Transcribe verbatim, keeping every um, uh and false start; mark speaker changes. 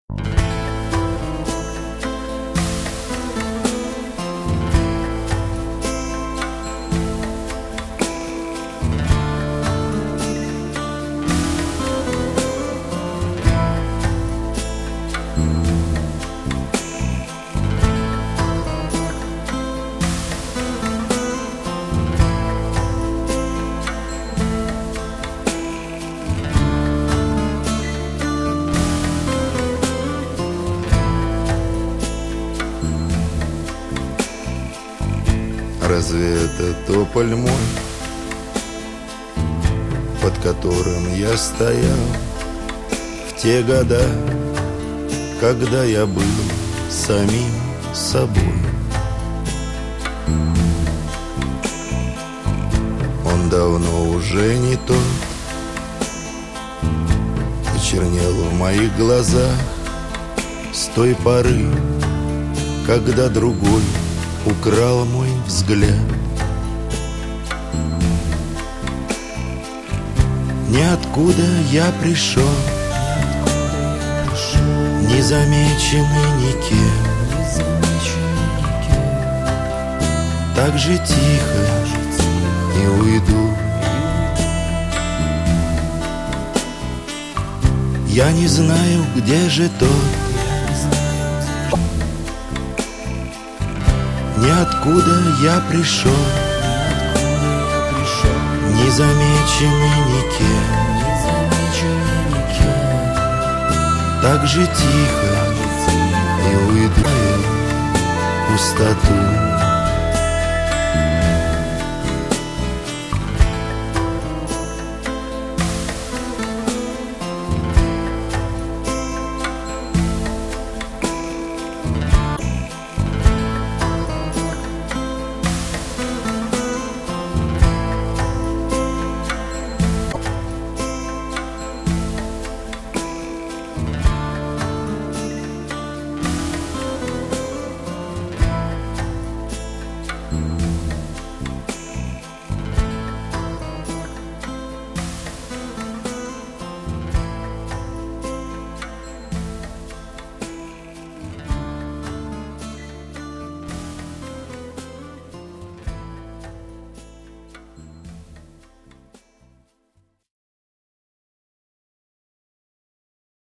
Speaker 1: Разве это тополь мой, под которым я стоял в те года, когда я был самим собой? Он давно уже не тот, почернел в моих глазах с той поры, когда другой украл мой взгляд. Ниоткуда я пришел, незамеченный никем, так же тихо и уйду. Я не знаю, где же тот, ниоткуда я пришел, незамеченный никем, так же тихо и уйду в пустоту.